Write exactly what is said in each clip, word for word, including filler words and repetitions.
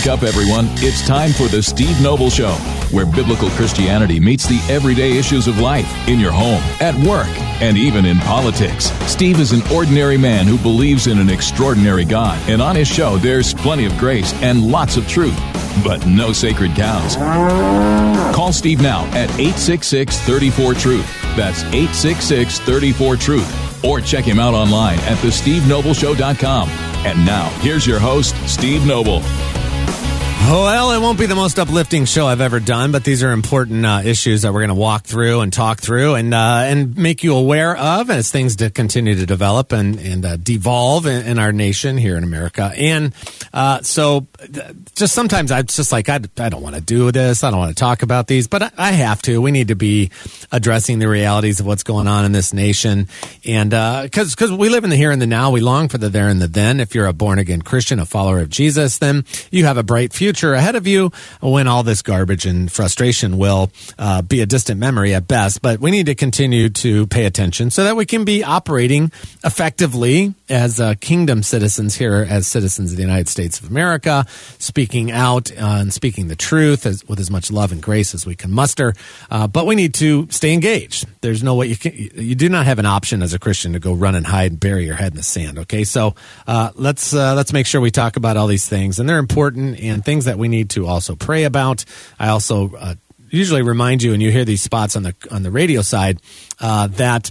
Wake up, everyone. It's time for the Steve Noble Show, where biblical Christianity meets the everyday issues of life, in your home, at work, and even in politics. Steve is an ordinary man who believes in an extraordinary God, and on his show, there's plenty of grace and lots of truth, but no sacred cows. Call Steve now at eight six six, three four, truth. That's eight six six, three four, truth. Or check him out online at the steve noble show dot com. And now, here's your host, Steve Noble. Well, it won't be the most uplifting show I've ever done, but these are important uh, issues that we're going to walk through and talk through and uh, and make you aware of as things to continue to develop and, and uh, devolve in, in our nation here in America. And uh, so just sometimes I'm just like, I, I don't want to do this. I don't want to talk about these, but I, I have to. We need to be addressing the realities of what's going on in this nation. And because uh, because we live in the here and the now, we long for the there and the then. If you're a born-again Christian, a follower of Jesus, then you have a bright future ahead of you when all this garbage and frustration will uh, be a distant memory at best. But we need to continue to pay attention so that we can be operating effectively as uh, kingdom citizens here, as citizens of the United States of America, speaking out uh, and speaking the truth as, with as much love and grace as we can muster. Uh, but we need to stay engaged. There's no way you can, you do not have an option as a Christian to go run and hide and bury your head in the sand. Okay, so uh, let's uh, let's make sure we talk about all these things, and they're important and things that we need to also pray about. I also uh, usually remind you, and you hear these spots on the on the radio side, uh, that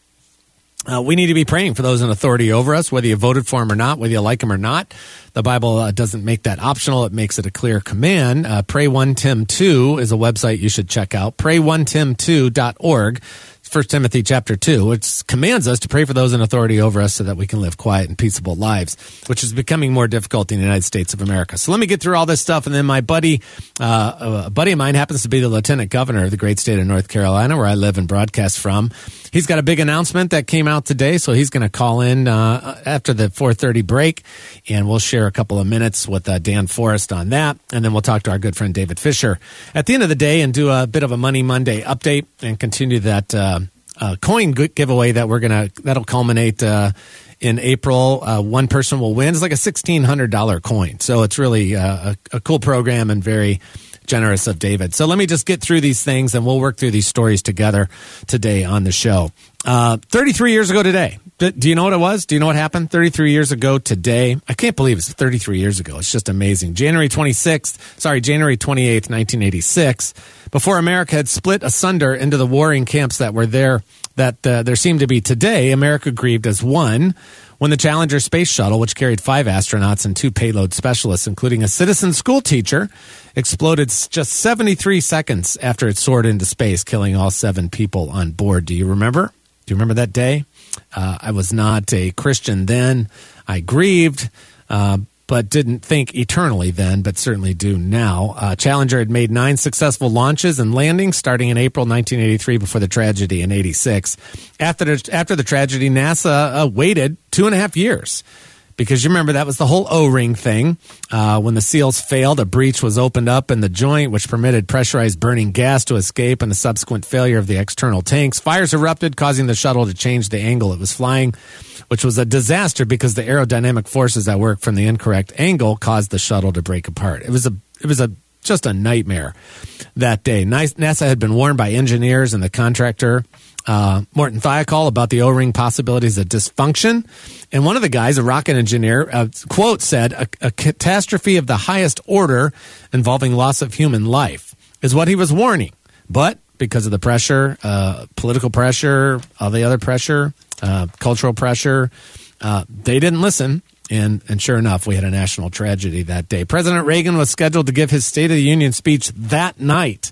uh, we need to be praying for those in authority over us, whether you voted for them or not, whether you like them or not. The Bible uh, doesn't make that optional. It makes it a clear command. Uh, Pray one Tim two is a website you should check out, pray one tim two dot org. First Timothy chapter two, which commands us to pray for those in authority over us so that we can live quiet and peaceable lives, which is becoming more difficult in the United States of America. So let me get through all this stuff, and then my buddy, uh, a buddy of mine happens to be the lieutenant governor of the great state of North Carolina, where I live and broadcast from. He's got a big announcement that came out today, so he's going to call in uh, after the four thirty break, and we'll share a couple of minutes with uh, Dan Forrest on that, and then we'll talk to our good friend David Fisher at the end of the day and do a bit of a Money Monday update and continue that uh, uh, coin giveaway that we're going to, that'll culminate uh, in April. Uh, one person will win. It's like a sixteen hundred dollars coin, so it's really uh, a, a cool program and very generous of David. So let me just get through these things, and we'll work through these stories together today on the show. Uh, thirty-three years ago today. Do you know what it was? Do you know what happened thirty-three years ago today? I can't believe it's thirty-three years ago. It's just amazing. January twenty-sixth, sorry, January twenty-eighth, nineteen eighty-six, before America had split asunder into the warring camps that were there, that uh, there seemed to be today, America grieved as one when the Challenger space shuttle, which carried five astronauts and two payload specialists, including a citizen school teacher, exploded just seventy-three seconds after it soared into space, killing all seven people on board. Do you remember? Do you remember that day? Uh, I was not a Christian then. I grieved, uh, but didn't think eternally then, but certainly do now. Uh, Challenger had made nine successful launches and landings starting in April nineteen eighty-three before the tragedy in eighty-six. After the, after the tragedy, NASA uh, waited two and a half years. Because you remember that was the whole O-ring thing. Uh, when the seals failed, a breach was opened up in the joint, which permitted pressurized burning gas to escape, and the subsequent failure of the external tanks. Fires erupted, causing the shuttle to change the angle it was flying, which was a disaster because the aerodynamic forces at work from the incorrect angle caused the shuttle to break apart. It was a, it was a just a nightmare that day. NASA had been warned by engineers and the contractor, Uh, Morton Thiokol, about the O-ring possibilities of dysfunction. And one of the guys, a rocket engineer, uh, quote, said, a, a catastrophe of the highest order involving loss of human life is what he was warning. But because of the pressure, uh, political pressure, all the other pressure, uh, cultural pressure, uh, they didn't listen. And, and sure enough, we had a national tragedy that day. President Reagan was scheduled to give his State of the Union speech that night.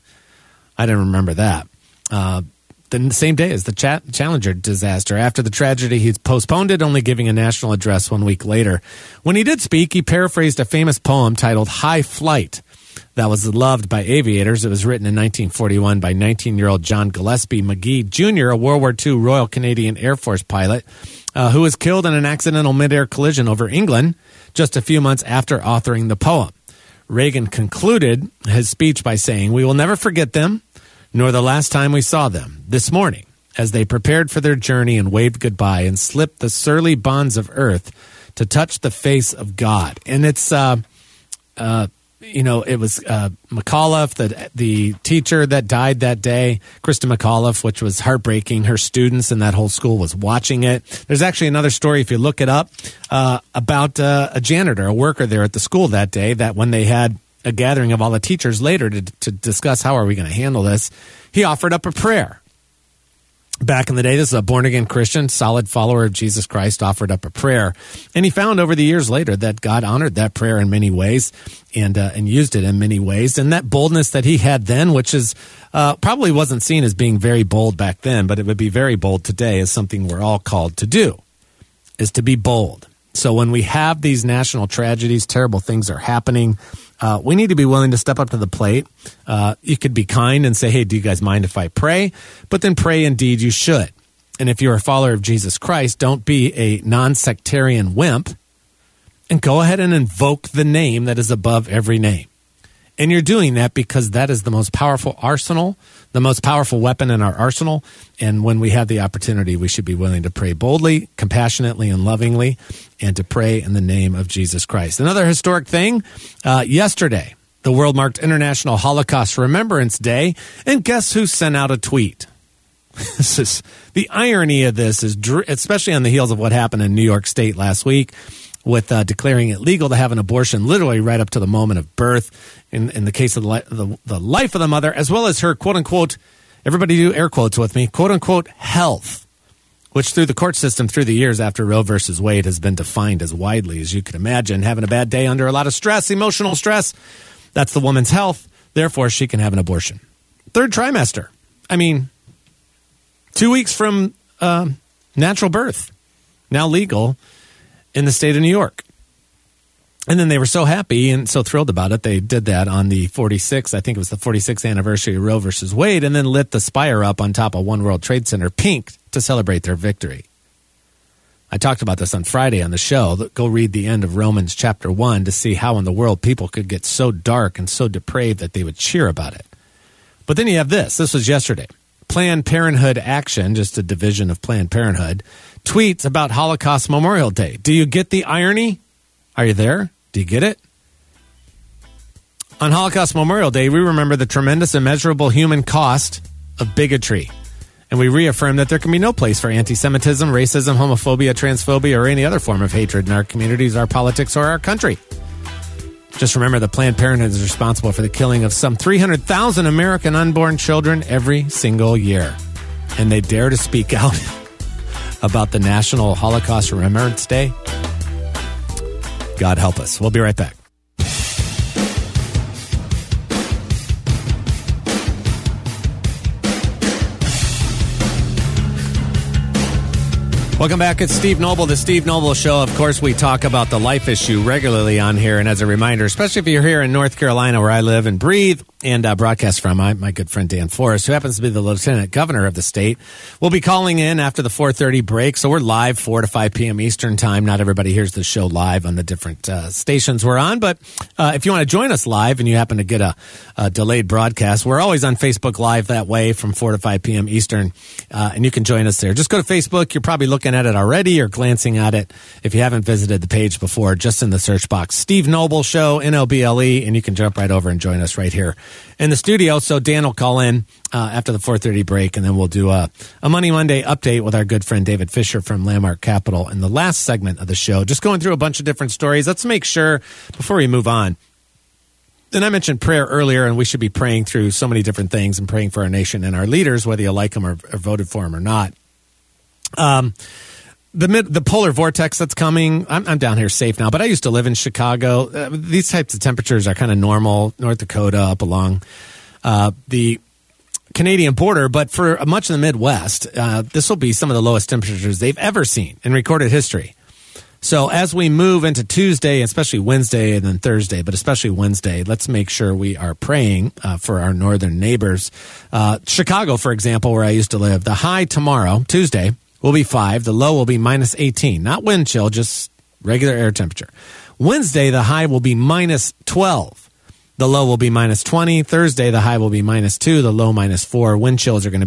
I didn't remember that. Uh, The same day as the Ch- Challenger disaster. After the tragedy, he postponed it, only giving a national address one week later. When he did speak, he paraphrased a famous poem titled High Flight that was loved by aviators. It was written in nineteen forty-one by nineteen-year-old John Gillespie McGee Junior, a World War Two Royal Canadian Air Force pilot uh, who was killed in an accidental mid-air collision over England just a few months after authoring the poem. Reagan concluded his speech by saying, "We will never forget them, nor the last time we saw them, this morning, as they prepared for their journey and waved goodbye and slipped the surly bonds of earth to touch the face of God." And it's uh, uh, you know, it was uh, McAuliffe, the the teacher that died that day, Krista McAuliffe, which was heartbreaking. Her students and that whole school was watching it. There's actually another story, if you look it up, uh, about uh, a janitor, a worker there at the school that day, that when they had a gathering of all the teachers later to, to discuss how are we going to handle this, he offered up a prayer. Back in the day, this is a born-again Christian, solid follower of Jesus Christ, offered up a prayer. And he found over the years later that God honored that prayer in many ways and uh, and used it in many ways. And that boldness that he had then, which is uh, probably wasn't seen as being very bold back then, but it would be very bold today, is something we're all called to do, is to be bold. So when we have these national tragedies, terrible things are happening, Uh, we need to be willing to step up to the plate. Uh, you could be kind and say, hey, do you guys mind if I pray? But then pray indeed you should. And if you're a follower of Jesus Christ, don't be a non-sectarian wimp and go ahead and invoke the name that is above every name. And you're doing that because that is the most powerful arsenal, the most powerful weapon in our arsenal. And when we have the opportunity, we should be willing to pray boldly, compassionately, and lovingly, and to pray in the name of Jesus Christ. Another historic thing, uh, yesterday, the world marked International Holocaust Remembrance Day, and guess who sent out a tweet? This is the irony of this is, especially on the heels of what happened in New York State last week, with uh, declaring it legal to have an abortion literally right up to the moment of birth, in, in the case of the, li- the, the life of the mother, as well as her quote-unquote, everybody do air quotes with me, quote-unquote health, which through the court system through the years after Roe versus Wade has been defined as widely as you could imagine, having a bad day under a lot of stress, emotional stress. That's the woman's health. Therefore, she can have an abortion. Third trimester. I mean, two weeks from uh, natural birth, now legal in the state of New York. And then they were so happy and so thrilled about it, they did that on the forty-sixth, I think it was the forty-sixth anniversary of Roe versus Wade, and then lit the spire up on top of One World Trade Center pink to celebrate their victory. I talked about this on Friday on the show. Go read the end of Romans chapter one to see how in the world people could get so dark and so depraved that they would cheer about it. But then you have this. This was yesterday. Planned Parenthood Action, just a division of Planned Parenthood, tweets about Holocaust Memorial Day. Do you get the irony? Are you there? Do you get it? On Holocaust Memorial Day, we remember the tremendous immeasurable human cost of bigotry. And we reaffirm that there can be no place for anti-Semitism, racism, homophobia, transphobia, or any other form of hatred in our communities, our politics, or our country. Just remember that Planned Parenthood is responsible for the killing of some three hundred thousand American unborn children every single year. And they dare to speak out about the National Holocaust Remembrance Day. God help us. We'll be right back. Welcome back. It's Steve Noble, the Steve Noble Show. Of course, we talk about the life issue regularly on here. And as a reminder, especially if you're here in North Carolina where I live and breathe and uh, broadcast from, my, my good friend Dan Forrest, who happens to be the lieutenant governor of the state, will be calling in after the four thirty break. So we're live four to five p.m. Eastern time. Not everybody hears the show live on the different uh, stations we're on. But uh, if you want to join us live and you happen to get a, a delayed broadcast, we're always on Facebook Live that way from four to five p.m. Eastern. Uh, and you can join us there. Just go to Facebook. You're probably looking at it already or glancing at it. If you haven't visited the page before, just in the search box, Steve Noble Show, N O B L E, and you can jump right over and join us right here in the studio. So Dan will call in uh, after the four thirty break, and then we'll do a, a Money Monday update with our good friend David Fisher from Landmark Capital in the last segment of the show. Just going through a bunch of different stories. Let's make sure, before we move on, and I mentioned prayer earlier, and we should be praying through so many different things and praying for our nation and our leaders, whether you like them or, or voted for them or not. Um, the mid, the polar vortex that's coming, I'm, I'm down here safe now, but I used to live in Chicago. Uh, these types of temperatures are kind of normal, North Dakota up along uh, the Canadian border, but for much of the Midwest, uh, this will be some of the lowest temperatures they've ever seen in recorded history. So as we move into Tuesday, especially Wednesday and then Thursday, but especially Wednesday, let's make sure we are praying uh, for our northern neighbors. Uh, Chicago, for example, where I used to live, the high tomorrow, Tuesday, will be five. The low will be minus eighteen. Not wind chill, just regular air temperature. Wednesday, the high will be minus twelve. The low will be minus twenty. Thursday, the high will be minus two. The low minus four. Wind chills are going to be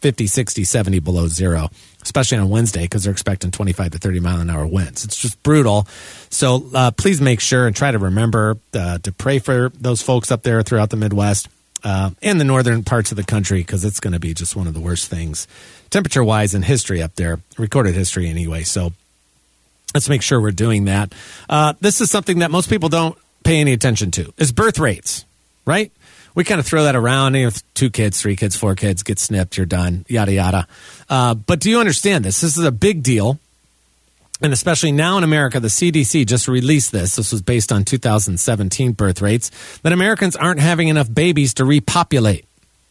fifty, sixty, seventy below zero, especially on Wednesday because they're expecting twenty-five to thirty mile an hour winds. It's just brutal. So uh, please make sure and try to remember uh, to pray for those folks up there throughout the Midwest uh, and the northern parts of the country because it's going to be just one of the worst things temperature-wise in history up there, recorded history anyway. So let's make sure we're doing that. Uh, this is something that most people don't pay any attention to, is birth rates, right? We kind of throw that around. You know, two kids, three kids, four kids, get snipped, you're done, yada, yada. Uh, but do you understand this? This is a big deal. And especially now in America, the C D C just released this. This was based on two thousand seventeen birth rates, that Americans aren't having enough babies to repopulate.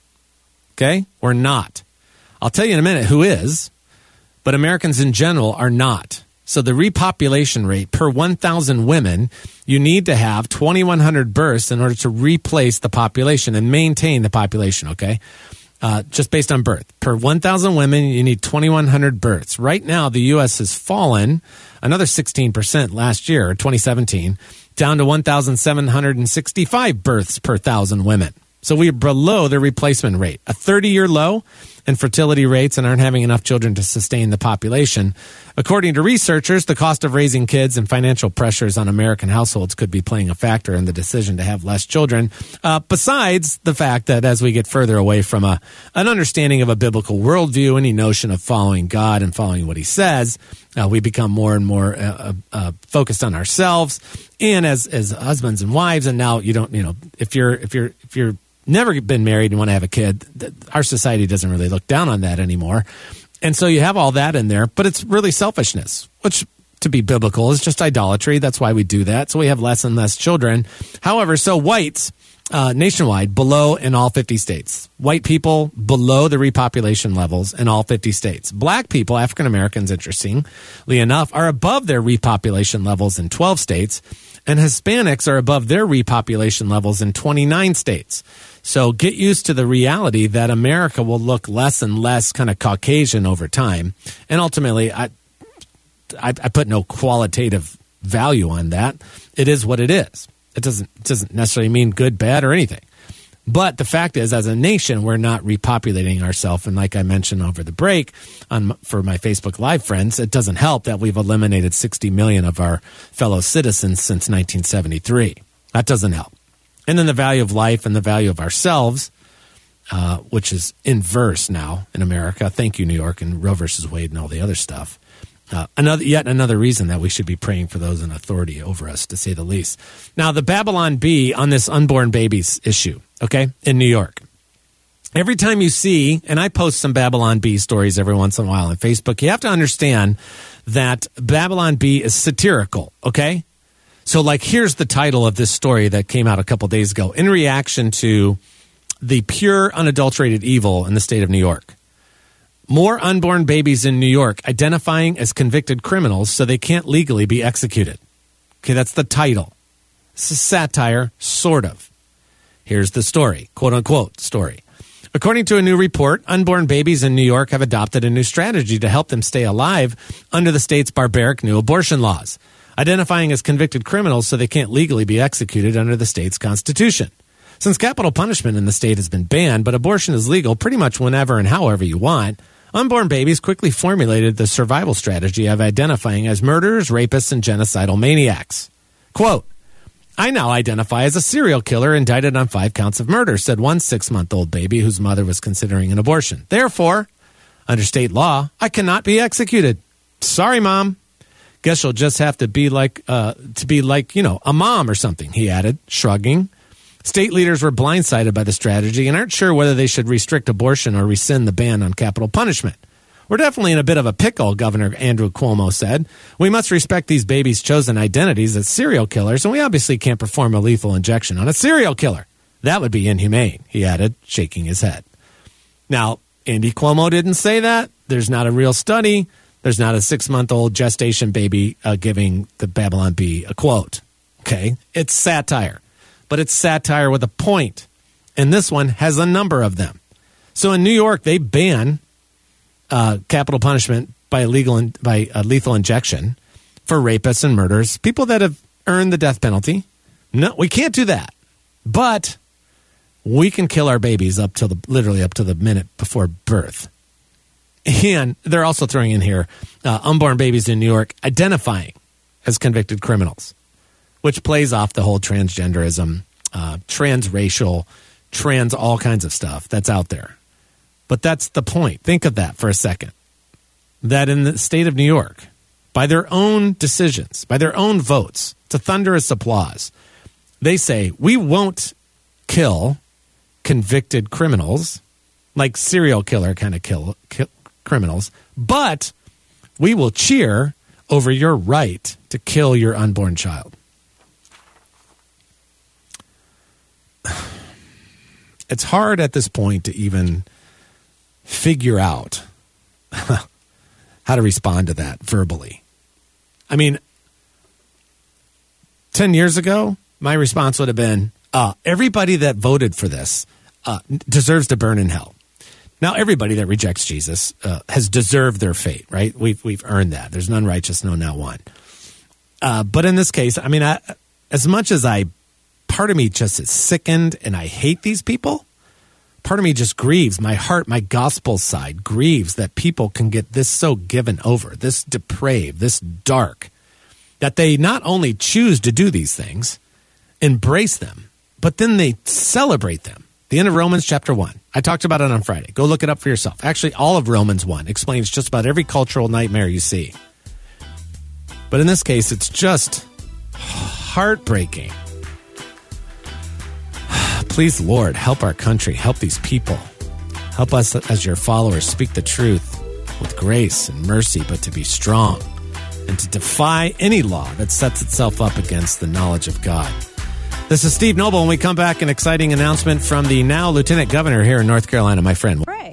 Okay? We're not. I'll tell you in a minute who is, but Americans in general are not. So the repopulation rate per one thousand women, you need to have twenty-one hundred births in order to replace the population and maintain the population, okay? Uh, just based on birth. Per one thousand women, you need twenty-one hundred births. Right now, the U S has fallen another sixteen percent last year, twenty seventeen, down to one thousand seven hundred sixty-five births per thousand women. So we're below the replacement rate, a thirty-year low in fertility rates, and aren't having enough children to sustain the population. According to researchers, the cost of raising kids and financial pressures on American households could be playing a factor in the decision to have less children, uh, besides the fact that as we get further away from a, an understanding of a biblical worldview, any notion of following God and following what he says, uh, we become more and more uh, uh, focused on ourselves and as as husbands and wives. And now you don't, you know, if you're if you're if you're never been married and want to have a kid, our society doesn't really look down on that anymore. And so you have all that in there, but it's really selfishness, which to be biblical is just idolatry. That's why we do that. So we have less and less children. However, so whites uh, nationwide below in all fifty states. White people below the repopulation levels in all fifty states. Black people, African Americans, interestingly enough, are above their repopulation levels in twelve states. And Hispanics are above their repopulation levels in twenty-nine states. So get used to the reality that America will look less and less kind of Caucasian over time. And ultimately, I, I, I put no qualitative value on that. It is what it is. It doesn't, it doesn't necessarily mean good, bad, or anything. But the fact is, as a nation, we're not repopulating ourselves. And like I mentioned over the break on for my Facebook Live friends, it doesn't help that we've eliminated sixty million of our fellow citizens since nineteen seventy-three. That doesn't help. And then the value of life and the value of ourselves, uh, which is inverse now in America. Thank you, New York, and Roe versus Wade and all the other stuff. Uh, another, yet another reason that we should be praying for those in authority over us, to say the least. Now, the Babylon Bee on this unborn babies issue, okay, in New York. Every time you see, and I post some Babylon Bee stories every once in a while on Facebook, you have to understand that Babylon Bee is satirical, okay? So, like, here's the title of this story that came out a couple days ago in reaction to the pure, unadulterated evil in the state of New York. More unborn babies in New York identifying as convicted criminals so they can't legally be executed. Okay, that's the title. It's a satire, sort of. Here's the story, quote-unquote story. According to a new report, unborn babies in New York have adopted a new strategy to help them stay alive under the state's barbaric new abortion laws, identifying as convicted criminals so they can't legally be executed under the state's constitution. Since capital punishment in the state has been banned, but abortion is legal pretty much whenever and however you want, unborn babies quickly formulated the survival strategy of identifying as murderers, rapists, and genocidal maniacs. Quote, I now identify as a serial killer indicted on five counts of murder, said one six-month-old baby whose mother was considering an abortion. Therefore, under state law, I cannot be executed. Sorry, Mom. Guess you'll just have to be like, uh, to be like, you know, a mom or something, he added, shrugging. State leaders were blindsided by the strategy and aren't sure whether they should restrict abortion or rescind the ban on capital punishment. We're definitely in a bit of a pickle, Governor Andrew Cuomo said. We must respect these babies' chosen identities as serial killers, and we obviously can't perform a lethal injection on a serial killer. That would be inhumane, he added, shaking his head. Now, Andy Cuomo didn't say that. There's not a real study. There's not a six-month-old gestation baby uh, giving the Babylon Bee a quote. Okay? It's satire. But it's satire with a point. And this one has a number of them. So in New York, they ban uh, capital punishment by legal in, by uh, lethal injection for rapists and murderers, people that have earned the death penalty. No, we can't do that. But we can kill our babies up till the literally up to the minute before birth. And they're also throwing in here uh, unborn babies in New York identifying as convicted criminals, which plays off the whole transgenderism, uh, transracial, trans, all kinds of stuff that's out there. But that's the point. Think of that for a second. That in the state of New York, by their own decisions, by their own votes, to thunderous applause, they say, we won't kill convicted criminals, like serial killer kind of kill, kill criminals, but we will cheer over your right to kill your unborn child. It's hard at this point to even figure out how to respond to that verbally. I mean, ten years ago, my response would have been, uh, everybody that voted for this uh, deserves to burn in hell. Now, everybody that rejects Jesus uh, has deserved their fate, right? We've, we've earned that. There's none righteous, no, not one. Uh, but in this case, I mean, I, as much as I, part of me just is sickened and I hate these people, part of me just grieves. My heart, my gospel side grieves that people can get this so given over, this depraved, this dark, that they not only choose to do these things, embrace them, but then they celebrate them. The end of Romans chapter one. I talked about it on Friday. Go look it up for yourself. Actually, all of Romans one explains just about every cultural nightmare you see. But in this case, it's just heartbreaking. Please, Lord, help our country. Help these people. Help us as your followers speak the truth with grace and mercy, but to be strong and to defy any law that sets itself up against the knowledge of God. This is Steve Noble. When we come back, an exciting announcement from the now Lieutenant Governor here in North Carolina, my friend. Pray.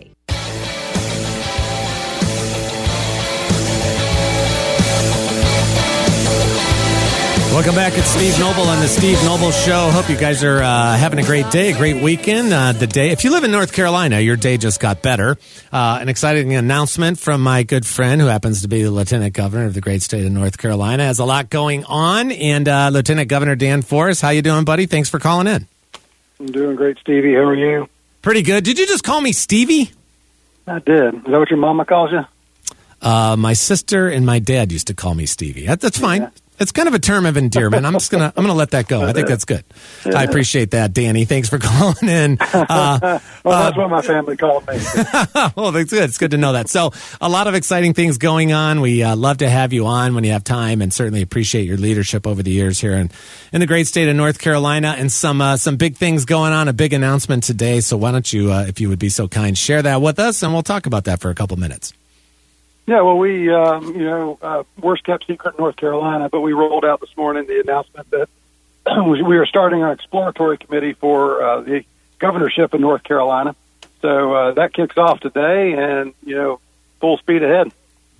Welcome back. It's Steve Noble on the Steve Noble Show. Hope you guys are uh, having a great day, a great weekend. Uh, the day, if you live in North Carolina, your day just got better. Uh, an exciting announcement from my good friend, who happens to be the Lieutenant Governor of the great state of North Carolina. Has a lot going on, and uh, Lieutenant Governor Dan Forest, how you doing, buddy? Thanks for calling in. I'm doing great, Stevie. How are you? Pretty good. Did you just call me Stevie? I did. Is that what your mama calls you? Uh, my sister and my dad used to call me Stevie. That, that's fine. Yeah. It's kind of a term of endearment. I'm just gonna I'm gonna let that go. I think that's good. I appreciate that, Danny. Thanks for calling in. Uh, well, that's uh, what my family called me. Well, that's good. It's good to know that. So, a lot of exciting things going on. We uh, love to have you on when you have time, and certainly appreciate your leadership over the years here in, in the great state of North Carolina. And some uh, some big things going on. A big announcement today. So, why don't you, uh, if you would be so kind, share that with us, and we'll talk about that for a couple minutes. Yeah, well, we, um, you know, uh, worst kept secret in North Carolina, but we rolled out this morning the announcement that we are starting an exploratory committee for uh, the governorship in North Carolina. So uh, that kicks off today, and, you know, full speed ahead.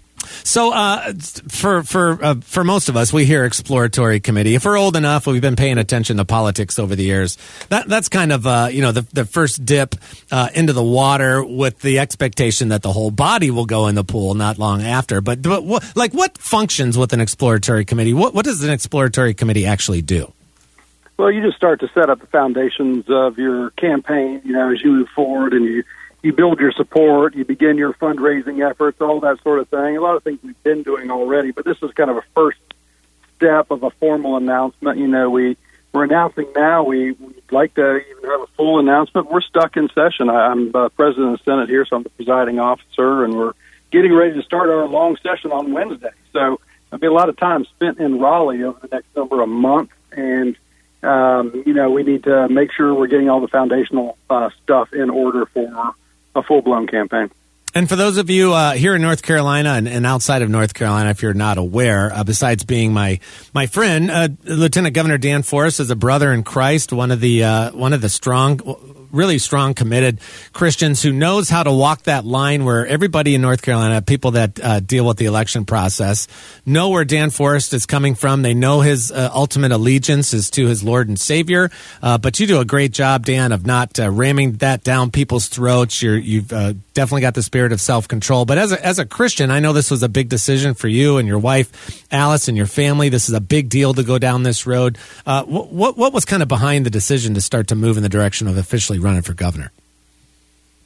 So, uh, for for uh, for most of us, we hear exploratory committee. If we're old enough, we've been paying attention to politics over the years. That that's kind of uh, you know the the first dip uh, into the water with the expectation that the whole body will go in the pool not long after. But, but what, like what functions with an exploratory committee? What what does an exploratory committee actually do? Well, you just start to set up the foundations of your campaign. You know, as you move forward and you. You build your support, you begin your fundraising efforts, all that sort of thing. A lot of things we've been doing already, but this is kind of a first step of a formal announcement. You know, we, we're announcing now. We, we'd like to even have a full announcement. We're stuck in session. I, I'm uh, president of the Senate here, so I'm the presiding officer, and we're getting ready to start our long session on Wednesday. So there'll be a lot of time spent in Raleigh over the next number of months, and um, you know, we need to make sure we're getting all the foundational uh, stuff in order for a full-blown campaign. And for those of you uh, here in North Carolina and, and outside of North Carolina, if you're not aware, uh, besides being my my friend, uh, Lieutenant Governor Dan Forest is a brother in Christ, one of the uh, one of the strong, really strong, committed Christians who knows how to walk that line where everybody in North Carolina, people that uh, deal with the election process, know where Dan Forest is coming from. They know his uh, ultimate allegiance is to his Lord and Savior. Uh, but you do a great job, Dan, of not uh, ramming that down people's throats. You're, you've uh, definitely got the spirit of self-control. But as a, as a Christian, I know this was a big decision for you and your wife, Alice, and your family. This is a big deal to go down this road. Uh, what, what, what was kind of behind the decision to start to move in the direction of officially running for governor?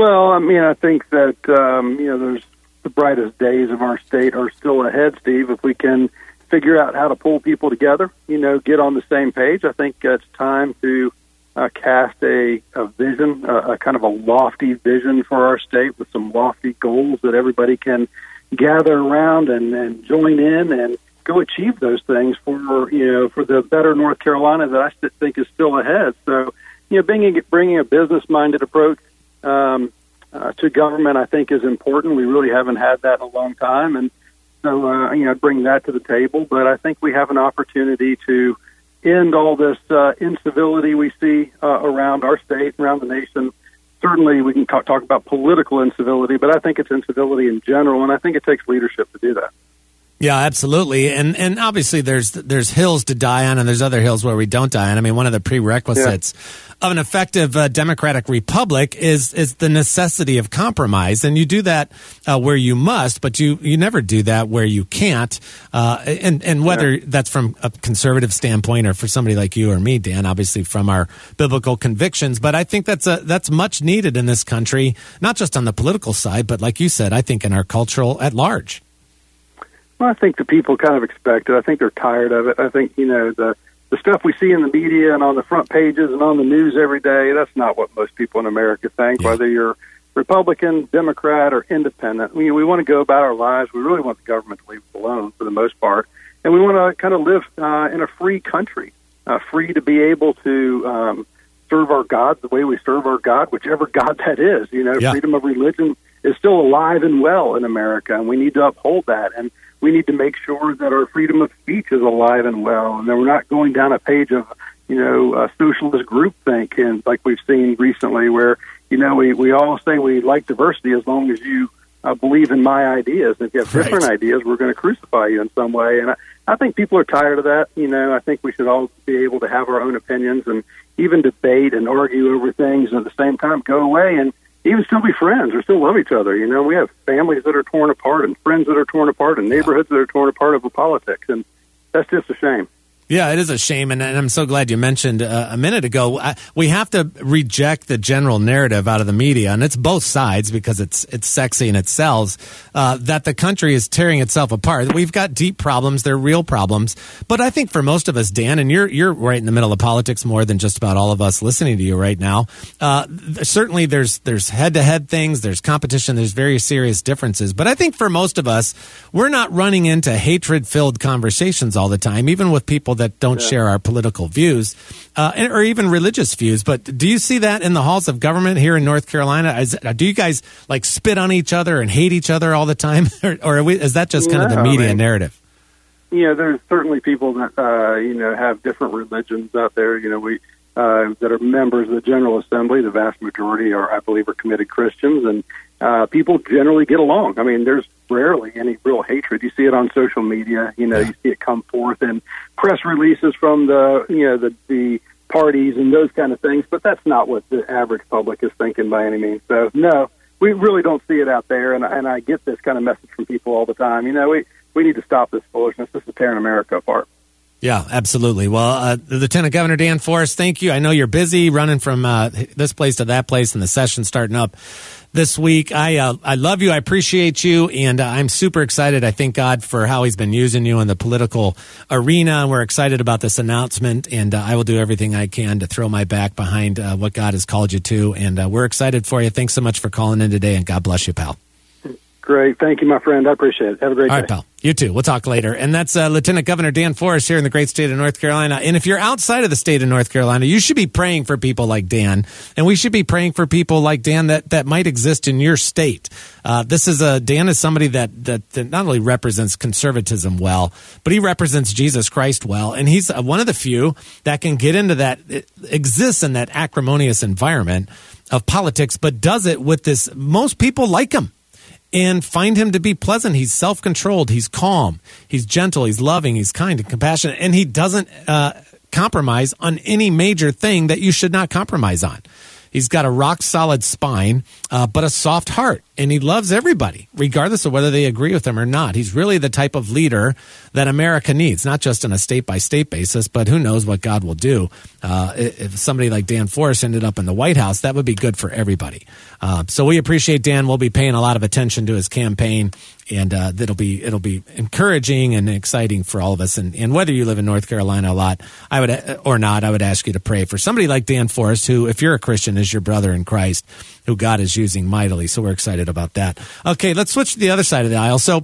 Well, I mean, I think that, um, you know, there's the brightest days of our state are still ahead, Steve. If we can figure out how to pull people together, you know, get on the same page, I think it's time to uh, cast a, a vision, a, a kind of a lofty vision for our state with some lofty goals that everybody can gather around and, and join in and go achieve those things for, you know, for the better North Carolina that I st- think is still ahead. So, you know, bringing, bringing a business-minded approach um, uh, to government, I think, is important. We really haven't had that in a long time. And so, uh, you know, bring that to the table. But I think we have an opportunity to end all this uh, incivility we see uh, around our state, around the nation. Certainly, we can talk, talk about political incivility, but I think it's incivility in general, and I think it takes leadership to do that. Yeah, absolutely. And and obviously there's there's hills to die on and there's other hills where we don't die on. I mean, one of the prerequisites yeah. of an effective uh, democratic republic is is the necessity of compromise. And you do that uh, where you must, but you, you never do that where you can't. Uh, and, and whether yeah. that's from a conservative standpoint or for somebody like you or me, Dan, obviously from our biblical convictions. But I think that's a, that's much needed in this country, not just on the political side, but like you said, I think in our cultural at large. Well, I think the people kind of expect it. I think they're tired of it. I think, you know, the the stuff we see in the media and on the front pages and on the news every day, that's not what most people in America think, yeah. whether you're Republican, Democrat, or independent. We, we want to go about our lives. We really want the government to leave us alone for the most part. And we want to kind of live uh, in a free country, uh, free to be able to um, serve our God the way we serve our God, whichever God that is. You know, yeah. freedom of religion is still alive and well in America, and we need to uphold that. And we need to make sure that our freedom of speech is alive and well, and that we're not going down a page of, you know, uh, socialist groupthink, and like we've seen recently, where, you know, we, we all say we like diversity as long as you uh, believe in my ideas. And if you have right. different ideas, we're going to crucify you in some way. And I, I think people are tired of that. You know, I think we should all be able to have our own opinions and even debate and argue over things, and at the same time go away and even still be friends or still love each other. You know, we have families that are torn apart and friends that are torn apart and neighborhoods that are torn apart over politics, and that's just a shame. Yeah, it is a shame, and, and I'm so glad you mentioned uh, a minute ago, I, we have to reject the general narrative out of the media, and it's both sides because it's it's sexy and it sells, uh, that the country is tearing itself apart. We've got deep problems, they're real problems, but I think for most of us, Dan, and you're you're right in the middle of politics more than just about all of us listening to you right now, uh, certainly there's there's head-to-head things, there's competition, there's very serious differences, but I think for most of us, we're not running into hatred-filled conversations all the time, even with people that don't yeah. share our political views uh, or even religious views. But do you see that in the halls of government here in North Carolina? Is, do you guys like spit on each other and hate each other all the time? or or are we, is that just kind no, of the media I mean, narrative? You know, there's certainly people that, uh, you know, have different religions out there. You know, we uh, that are members of the General Assembly. The vast majority are, I believe, are committed Christians. And uh, people generally get along. I mean, there's rarely any real hatred. You see it on social media. You know, yeah. you see it come forth in press releases from the, you know, the, the parties and those kind of things. But that's not what the average public is thinking by any means. So, no, we really don't see it out there. And, and I get this kind of message from people all the time. You know, we, we need to stop this foolishness. This is tearing America apart. Yeah, absolutely. Well, uh, Lieutenant Governor Dan Forest, thank you. I know you're busy running from uh, this place to that place and the session starting up this week. I uh, I love you. I appreciate you. And uh, I'm super excited. I thank God for how he's been using you in the political arena. And we're excited about this announcement. And uh, I will do everything I can to throw my back behind uh, what God has called you to. And uh, we're excited for you. Thanks so much for calling in today. And God bless you, pal. Great. Thank you, my friend. I appreciate it. Have a great day. All right, pal. You too. We'll talk later. And that's uh, Lieutenant Governor Dan Forest here in the great state of North Carolina. And if you're outside of the state of North Carolina, you should be praying for people like Dan. And we should be praying for people like Dan that, that might exist in your state. Uh, this is a, Dan is somebody that, that, that not only represents conservatism well, but he represents Jesus Christ well. And he's one of the few that can get into that, exists in that acrimonious environment of politics, but does it with this, most people like him. And find him to be pleasant. He's self-controlled. He's calm. He's gentle. He's loving. He's kind and compassionate. And he doesn't uh, compromise on any major thing that you should not compromise on. He's got a rock-solid spine, uh, but a soft heart, and he loves everybody, regardless of whether they agree with him or not. He's really the type of leader that America needs, not just on a state-by-state basis, but who knows what God will do. Uh, if somebody like Dan Forest ended up in the White House, that would be good for everybody. Uh, so we appreciate Dan. We'll be paying a lot of attention to his campaign, and uh, it'll be it'll be encouraging and exciting for all of us. And, and whether you live in North Carolina a lot, I would or not, I would ask you to pray for somebody like Dan Forest, who, if you're a Christian, is your brother in Christ, who God is using mightily. So we're excited about that. Okay, let's switch to the other side of the aisle. So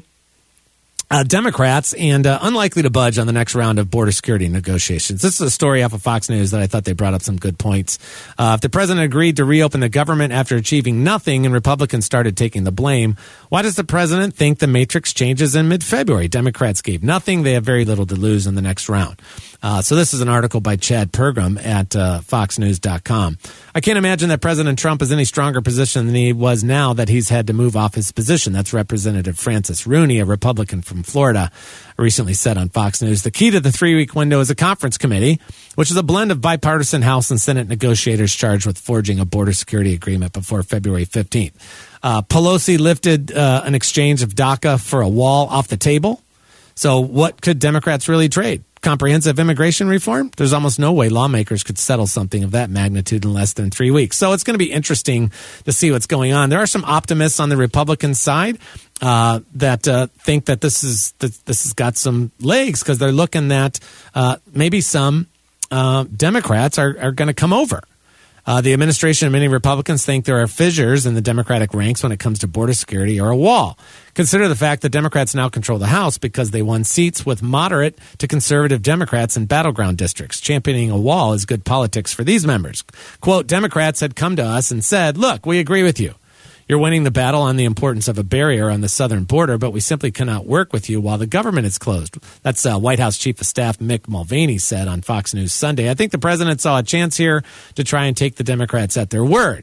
uh, Democrats and uh, unlikely to budge on the next round of border security negotiations. This is a story off of Fox News that I thought they brought up some good points. Uh, if the president agreed to reopen the government after achieving nothing and Republicans started taking the blame, why does the president think the matrix changes in mid-February? Democrats gave nothing. They have very little to lose in the next round. Uh, so this is an article by Chad Pergram at uh, fox news dot com. I can't imagine that President Trump is in any stronger position than he was now that he's had to move off his position. That's Representative Francis Rooney, a Republican from Florida, recently said on Fox News. The key to the three-week window is a conference committee, which is a blend of bipartisan House and Senate negotiators charged with forging a border security agreement before February fifteenth. Uh, Pelosi lifted uh, an exchange of DACA for a wall off the table. So what could Democrats really trade? Comprehensive immigration reform? There's almost no way lawmakers could settle something of that magnitude in less than three weeks. So it's going to be interesting to see what's going on. There are some optimists on the Republican side uh, that uh, think that this is that this has got some legs because they're looking at uh, maybe some uh, Democrats are, are going to come over. Uh, the administration and many Republicans think there are fissures in the Democratic ranks when it comes to border security or a wall. Consider the fact that Democrats now control the House because they won seats with moderate to conservative Democrats in battleground districts. Championing a wall is good politics for these members. Quote, Democrats had come to us and said, look, we agree with you. You're winning the battle on the importance of a barrier on the southern border, but we simply cannot work with you while the government is closed. That's uh, White House Chief of Staff Mick Mulvaney said on Fox News Sunday. I think the president saw a chance here to try and take the Democrats at their word,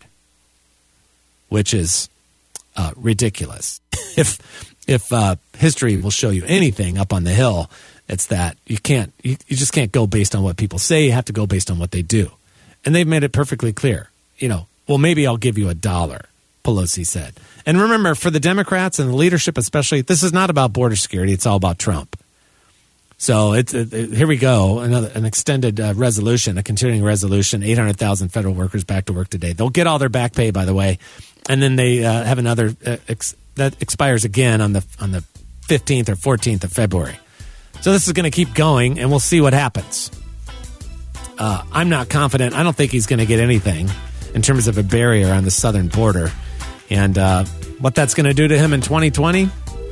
which is uh, ridiculous. if if uh, history will show you anything up on the Hill, it's that you can't you, you just can't go based on what people say. You have to go based on what they do, and they've made it perfectly clear. You know, well, maybe I'll give you a dollar, Pelosi said. And remember, for the Democrats and the leadership especially, this is not about border security. It's all about Trump. So it's it, it, here we go, another an extended uh, resolution, a continuing resolution, eight hundred thousand federal workers back to work today. They'll get all their back pay, by the way, and then they uh, have another uh, ex- that expires again on the on the fifteenth or fourteenth of February. So this is going to keep going, and we'll see what happens. Uh, I'm not confident. I don't think he's going to get anything in terms of a barrier on the southern border. And uh, what that's going to do to him in twenty twenty,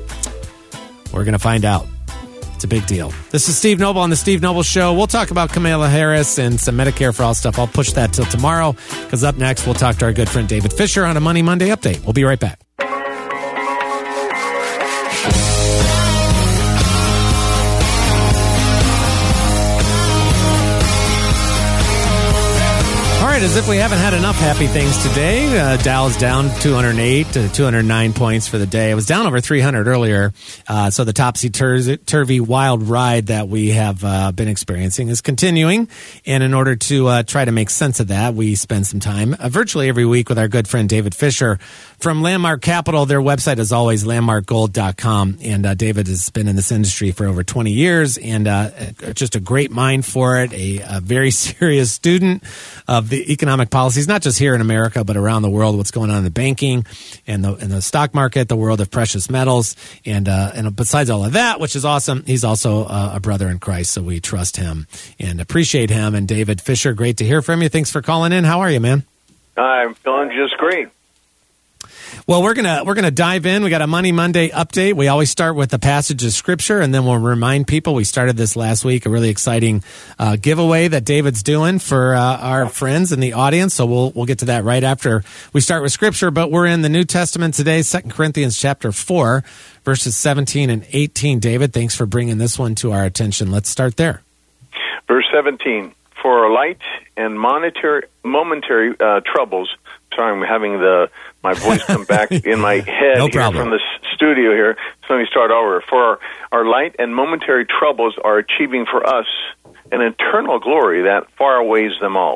we're going to find out. It's a big deal. This is Steve Noble on The Steve Noble Show. We'll talk about Kamala Harris and some Medicare for All stuff. I'll push that till tomorrow, because up next, we'll talk to our good friend David Fisher on a Money Monday update. We'll be right back. As if we haven't had enough happy things today, uh, Dow's down two hundred eight to two hundred nine points for the day. It was down over three hundred earlier. Uh, so the topsy-turvy wild ride that we have uh, been experiencing is continuing. And in order to uh, try to make sense of that, we spend some time uh, virtually every week with our good friend David Fisher from Landmark Capital. Their website is always landmark gold dot com. And uh, David has been in this industry for over twenty years and uh, just a great mind for it, a, a very serious student of the economic policies, not just here in America, but around the world, what's going on in the banking and the, in the stock market, the world of precious metals. And uh, and besides all of that, which is awesome, he's also uh, a brother in Christ, so we trust him and appreciate him. And David Fisher, great to hear from you. Thanks for calling in. How are you, man? I'm feeling just great. Well, we're gonna we're gonna dive in. We got a Money Monday update. We always start with a passage of scripture, and then we'll remind people. We started this last week, a really exciting uh, giveaway that David's doing for uh, our friends in the audience. So we'll we'll get to that right after we start with scripture. But we're in the New Testament today, Second Corinthians chapter four, verses seventeen and eighteen. David, thanks for bringing this one to our attention. Let's start there. Verse seventeen: For a light and monetary momentary uh, troubles. Sorry, I'm having the my voice come back in my head no here from the studio here. So let me start over. For our, our light and momentary troubles are achieving for us an eternal glory that far outweighs them all.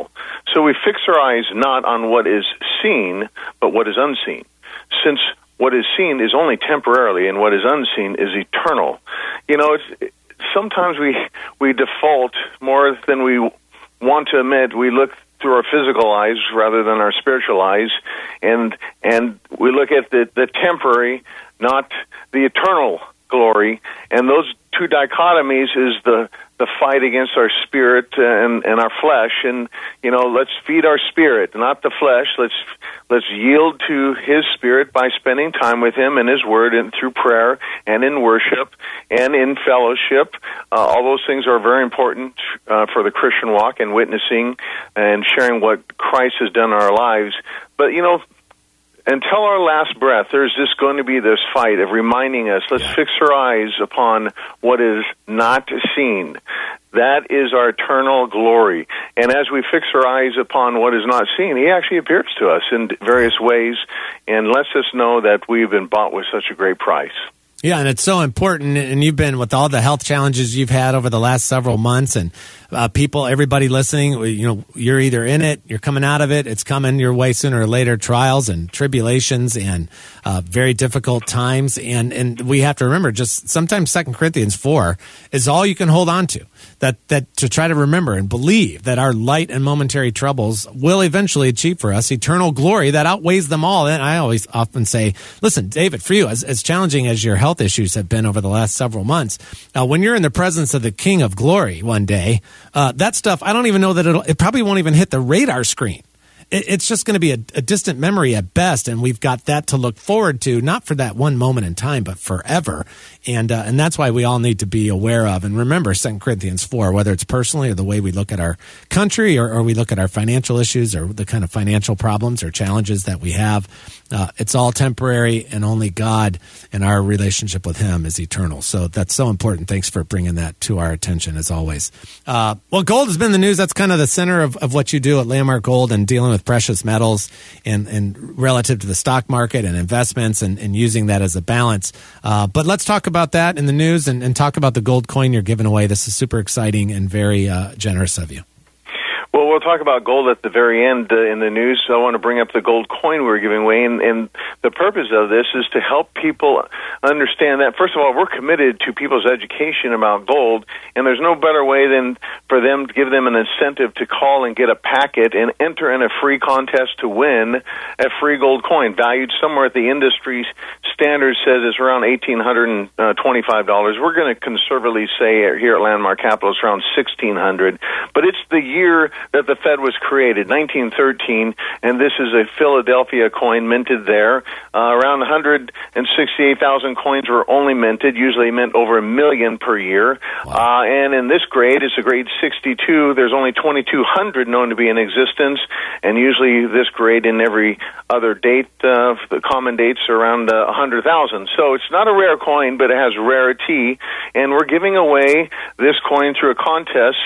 So we fix our eyes not on what is seen, but what is unseen. Since what is seen is only temporarily and what is unseen is eternal. You know, it's, sometimes we we default more than we want to admit. We look through our physical eyes rather than our spiritual eyes, and and we look at the, the temporary, not the eternal glory. And those two dichotomies is the the fight against our spirit and, and our flesh. And, you know, let's feed our spirit, not the flesh. Let's let's yield to His Spirit by spending time with Him in His Word and through prayer and in worship and in fellowship. Uh, all those things are very important uh, for the Christian walk and witnessing and sharing what Christ has done in our lives. But, you know, until our last breath, there's just going to be this fight of reminding us, let's fix our eyes upon what is not seen. That is our eternal glory. And as we fix our eyes upon what is not seen, He actually appears to us in various ways and lets us know that we've been bought with such a great price. Yeah, and it's so important, and you've been with all the health challenges you've had over the last several months, and uh, people, everybody listening, you know, you're either in it, you're coming out of it, it's coming your way sooner or later, trials and tribulations and uh, very difficult times, and, and we have to remember, just sometimes Second Corinthians four is all you can hold on to, that, that to try to remember and believe that our light and momentary troubles will eventually achieve for us eternal glory that outweighs them all. And I always often say, listen, David, for you, as, as challenging as your health issues have been over the last several months, uh, when you're in the presence of the King of Glory one day, uh, that stuff, I don't even know that it'll, it probably won't even hit the radar screen. It, it's just going to be a, a distant memory at best, and we've got that to look forward to, not for that one moment in time, but forever. And uh, and that's why we all need to be aware of and remember Second Corinthians four, whether it's personally or the way we look at our country or, or we look at our financial issues or the kind of financial problems or challenges that we have. Uh, it's all temporary, and only God and our relationship with Him is eternal. So that's so important. Thanks for bringing that to our attention, as always. Uh, well, gold has been the news. That's kind of the center of, of what you do at Landmark Gold and dealing with precious metals and, and relative to the stock market and investments and, and using that as a balance. Uh, but let's talk about that in the news and, and talk about the gold coin you're giving away. This is super exciting and very uh, generous of you. Well, we'll talk about gold at the very end uh, in the news. So I want to bring up the gold coin we're giving away, and, and the purpose of this is to help people understand that, first of all, we're committed to people's education about gold, and there's no better way than for them to give them an incentive to call and get a packet and enter in a free contest to win a free gold coin, valued somewhere at the industry standard says it's around one thousand eight hundred twenty-five dollars. We're going to conservatively say here at Landmark Capital it's around one thousand six hundred dollars, but it's the year that the Fed was created, nineteen thirteen, and this is a Philadelphia coin minted there. Uh, around one hundred sixty-eight thousand coins were only minted, usually mint over a million per year. Wow. Uh, and in this grade, it's a grade sixty-two. There's only twenty-two hundred known to be in existence, and usually this grade in every other date, uh, the common dates are around uh, one hundred thousand. So it's not a rare coin, but it has rarity, and we're giving away this coin through a contest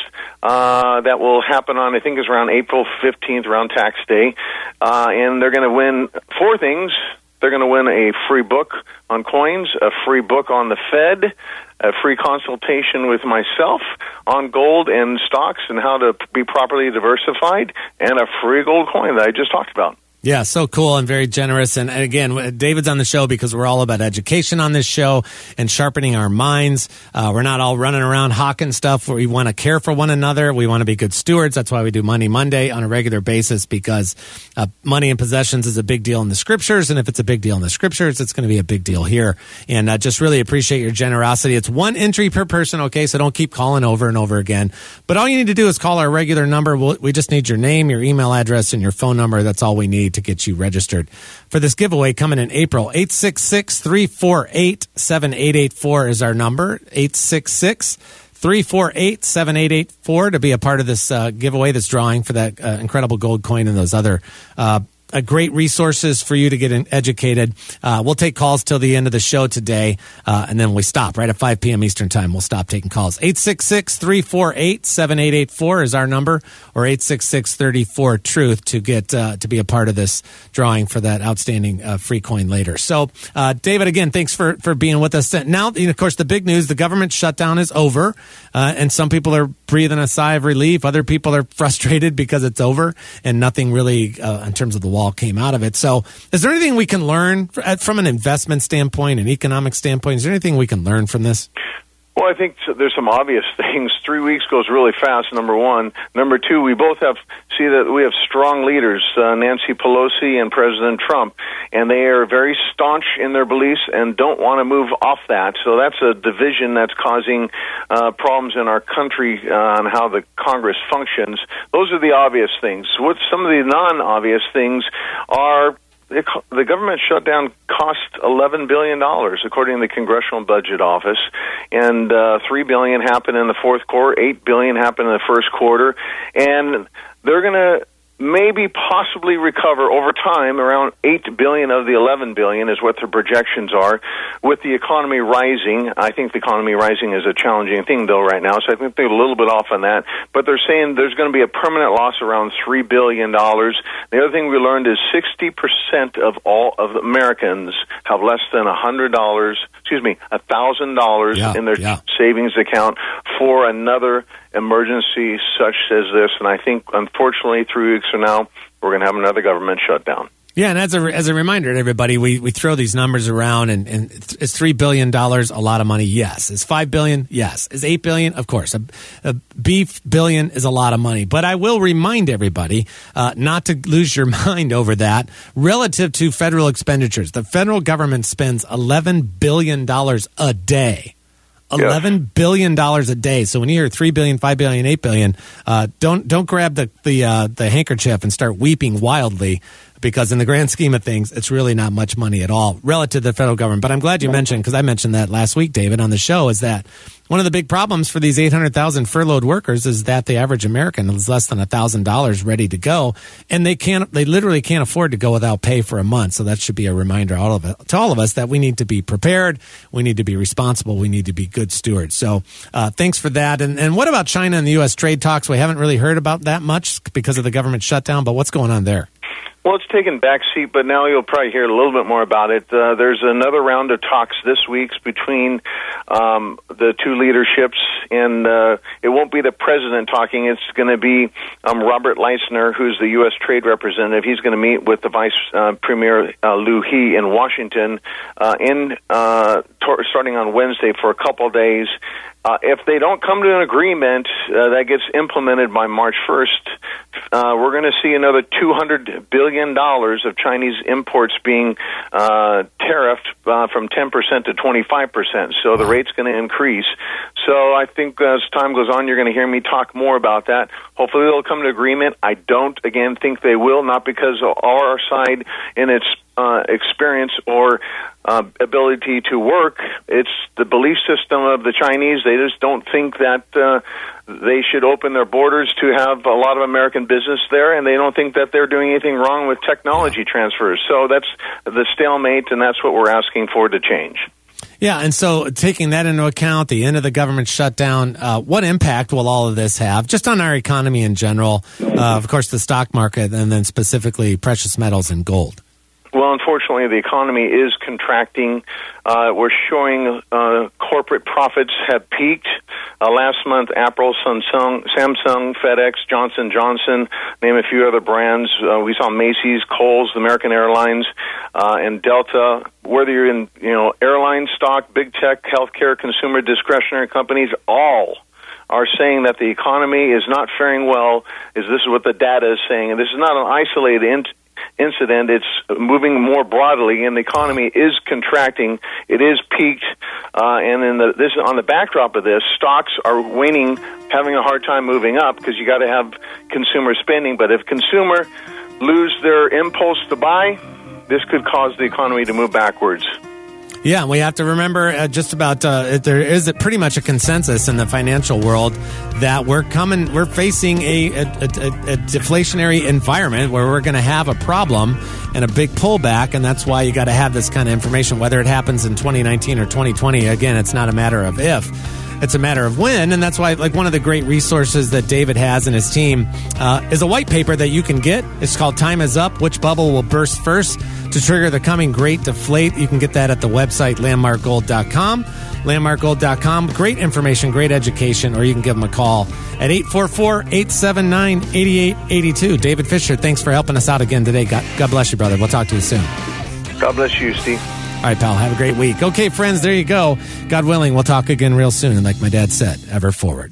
uh, that will happen on, I think it's around April fifteenth, around tax day, uh, and they're going to win four things. They're going to win a free book on coins, a free book on the Fed, a free consultation with myself on gold and stocks and how to be properly diversified, and a free gold coin that I just talked about. Yeah, so cool and very generous. And again, David's on the show because we're all about education on this show and sharpening our minds. Uh, we're not all running around hawking stuff. We want to care for one another. We want to be good stewards. That's why we do Money Monday on a regular basis, because uh, money and possessions is a big deal in the scriptures. And if it's a big deal in the scriptures, it's going to be a big deal here. And I uh, just really appreciate your generosity. It's one entry per person, okay? So don't keep calling over and over again. But all you need to do is call our regular number. We'll, we just need your name, your email address, and your phone number. That's all we need to get you registered for this giveaway coming in April. eight six six, three four eight, seven eight eight four is our number. eight six six, three four eight, seven eight eight four to be a part of this uh, giveaway, this drawing for that uh, incredible gold coin and those other uh Uh, great resources for you to get in, educated. Uh, we'll take calls till the end of the show today, uh, and then we stop right at five p.m. Eastern Time. We'll stop taking calls. eight six six, three four eight, seven eight eight four is our number, or eight six six, three four, truth to get uh, to be a part of this drawing for that outstanding uh, free coin later. So, uh, David, again, thanks for, for being with us. Now, you know, of course, the big news, the government shutdown is over, uh, and some people are breathing a sigh of relief. Other people are frustrated because it's over and nothing really, uh, in terms of the wall, came out of it. So is there anything we can learn from an investment standpoint, an economic standpoint? Is there anything we can learn from this? Well, I think there's some obvious things. Three weeks goes really fast, number one. Number two, we both have see that we have strong leaders, uh, Nancy Pelosi and President Trump, and they are very staunch in their beliefs and don't want to move off that. So that's a division that's causing uh, problems in our country uh, on how the Congress functions. Those are the obvious things. What some of the non-obvious things are. The government shutdown cost eleven billion dollars, according to the Congressional Budget Office, and uh, three billion dollars happened in the fourth quarter, eight billion dollars happened in the first quarter, and they're going to maybe possibly recover over time around eight billion dollars of the eleven billion dollars is what their projections are. With the economy rising, I think the economy rising is a challenging thing, though, right now, so I think they're a little bit off on that. But they're saying there's going to be a permanent loss around three billion dollars. The other thing we learned is sixty percent of all of Americans have less than one hundred dollars, excuse me, one thousand dollars yeah, in their yeah. savings account for another emergency such as this. And I think, unfortunately, three weeks from now, we're going to have another government shutdown. Yeah, and as a as a reminder to everybody, we, we throw these numbers around, and, and is three billion dollars a lot of money? Yes. Is five billion dollars? Yes. Is eight billion dollars? Of course. A, a beef billion is a lot of money. But I will remind everybody uh, not to lose your mind over that. Relative to federal expenditures, the federal government spends eleven billion dollars a day. Eleven yes. billion dollars a day. So when you hear three billion, five billion, eight billion, uh, don't don't grab the the uh, the handkerchief and start weeping wildly, because in the grand scheme of things, it's really not much money at all relative to the federal government. But I'm glad you mentioned, because I mentioned that last week, David, on the show, is that one of the big problems for these eight hundred thousand furloughed workers is that the average American is less than one thousand dollars ready to go, and they can't, they literally can't afford to go without pay for a month. So that should be a reminder all of it, to all of us that we need to be prepared, we need to be responsible, we need to be good stewards. So uh, thanks for that. And, and what about China and the U S trade talks? We haven't really heard about that much because of the government shutdown, but what's going on there? Well, it's taken backseat, but now you'll probably hear a little bit more about it. Uh, there's another round of talks this week between um, the two leaderships, and uh, it won't be the president talking. It's going to be um, Robert Leisner, who's the U S trade representative. He's going to meet with the Vice uh, Premier uh, Liu He in Washington uh, in uh, tor- starting on Wednesday for a couple of days. Uh, if they don't come to an agreement uh, that gets implemented by March first, uh, we're going to see another two hundred billion dollars of Chinese imports being uh, tariffed uh, from ten percent to twenty-five percent. So the rate's going to increase. So I think as time goes on, you're going to hear me talk more about that. Hopefully they'll come to agreement. I don't, again, think they will, not because of our side in its uh, experience or Uh, ability to work. It's the belief system of the Chinese. They just don't think that uh, they should open their borders to have a lot of American business there, and they don't think that they're doing anything wrong with technology transfers. So that's the stalemate, and that's what we're asking for to change. Yeah, and so taking that into account, the end of the government shutdown, uh, what impact will all of this have just on our economy in general? Uh, of course, the stock market, and then specifically precious metals and gold. Well, unfortunately, the economy is contracting. Uh, we're showing uh, corporate profits have peaked. Uh, last month, Apple, Samsung, Samsung, FedEx, Johnson and Johnson, name a few other brands. Uh, we saw Macy's, Kohl's, American Airlines, uh, and Delta. Whether you're in, you know, airline stock, big tech, healthcare, consumer discretionary companies, all are saying that the economy is not faring well. Is this is what the data is saying? And this is not an isolated in- incident. It's moving more broadly, and the economy is contracting. It is peaked, uh, and in the, this on the backdrop of this, stocks are waning, having a hard time moving up because you got to have consumer spending. But if consumer lose their impulse to buy, this could cause the economy to move backwards. Yeah, we have to remember uh, just about uh, there is a, pretty much a consensus in the financial world that we're coming, we're facing a, a, a, a deflationary environment where we're going to have a problem and a big pullback, and that's why you got to have this kind of information, whether it happens in twenty nineteen or twenty twenty. Again, it's not a matter of if. It's a matter of when, and that's why, like, one of the great resources that David has and his team uh, is a white paper that you can get. It's called Time Is Up, Which Bubble Will Burst First to Trigger the Coming Great Deflate. You can get that at the website landmark gold dot com. landmark gold dot com. Great information, great education, or you can give them a call at eight four four, eight seven nine, eight eight eight two. David Fisher, thanks for helping us out again today. God, God bless you, brother. We'll talk to you soon. God bless you, Steve. All right, pal. Have a great week. Okay, friends, there you go. God willing, we'll talk again real soon. And like my dad said, ever forward.